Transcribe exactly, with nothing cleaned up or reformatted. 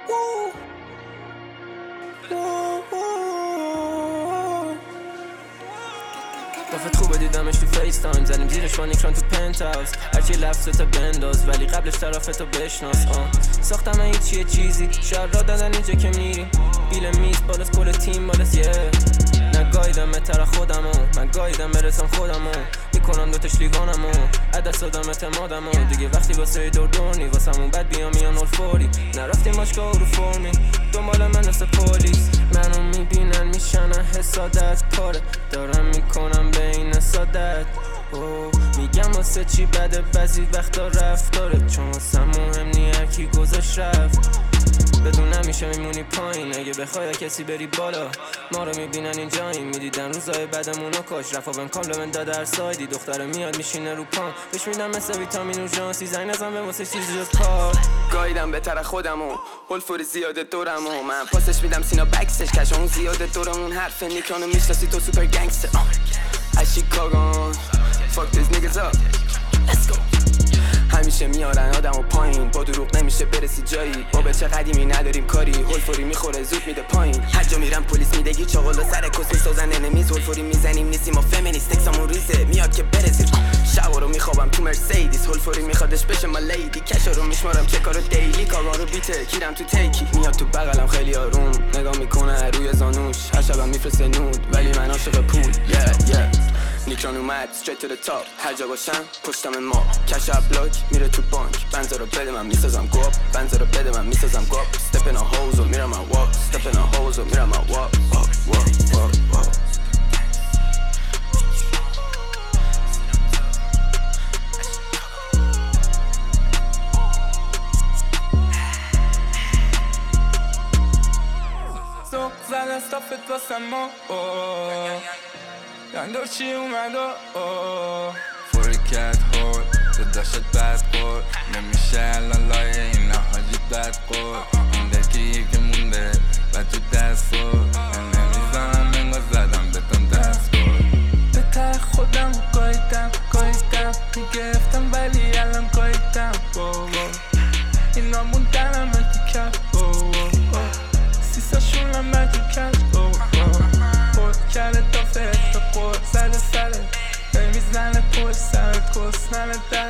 دفعت خوبه دیدمش تو فیس تایم، زنیم زیرش با نیکران تو پنت هاوس، هرچی لفظتو بنداز ولی قبلش طرفتو بشناس. آه ساختم هیچ یه چیزی شاید را دادن اینجا که میری بیل میز بالاست کل تیم بالاست یه نه گایدم تر خودمو من گایدم برسم خودمو میکنم دوتش لیوانمو عدس دادم اعتمادمو دیگه وقتی واسه دور دور نی واسمون بد بیام میان نول فوری نرفتیم باشگاه رو فرمی دنبال من مثل پلیس منو میبینن میشنن حسادت پاره دارم میکنم به این سادت اوه میگم واسه چی بده بعضی وقتا رفتاره چون واسه مهم نی هرکی گذاشت رفت بدون نمیشه میمونی پایین اگه بخوای کسی بری بالا ما رو میبینن اینجاییم میدیدن روزای بعدمون رو کاش رفا بهم کامپلمنت داده هر سایدی دختره میاد میشینه رو پام بهش میدم مثل ویتامین و ژانسی زنگ نزن به واسه چیزی جز کار گایدم بهتر خودمو هولفوری زیاده دورمو من پاسش میدم سینا بکسش کش اون زیاده دورمون حرف نیکانو میشناسی تو سوپر گنگستر از شیکاگو fuck these niggas up let's go همیشه میارن آدم و پایین با دروغ نمیشه برسی جایی با بچه قدیمی نداریم کاری هولفوری میخوره زود میده پایین هر جا میرم پلیس میدگی چاقل و سر کس میسازن انمیز هولفوری میزنیم نیستیم و فمینیست تکسامون ریزه میاد که برزیر شبا رو میخوابم تو مرسیدیس هولفوری میخوادش بشه ما لیدی کشا رو میشمارم چه کارو دیلی کاران رو بیته کیرم تو تیکی میاد تو بغلم خیلی آروم نگاه میکنه روی زانوش هر شبم میفرسته نود ولی من عاشق پول yeah yeah نیکران اومد straight to the top هر جا باشم پشتم ما کش بلاک میره تو بانک بنزه رو بده من میسازم گوب بنزه رو بده من میسازم گوب step in a holes و میرم من walk step in a holes و میرم من walk walk walk walk walk زوق زدن صافت واسم ما گندار چی اومد و فرکت خور صداشت بد خور نمیشه الان لایه اینا حاجی بد خور این دکی یکی مونده و تو دست خور نمیزنم انگاه زدم بتون دست خور بهتر خودم گایدم گایدم میگرفتم ولی الان گایدم اینا موندنم تو کف سیساشون هم تو کف کرده تا فرد تا قرد سر سره میزنه پشت سرت کس ننه در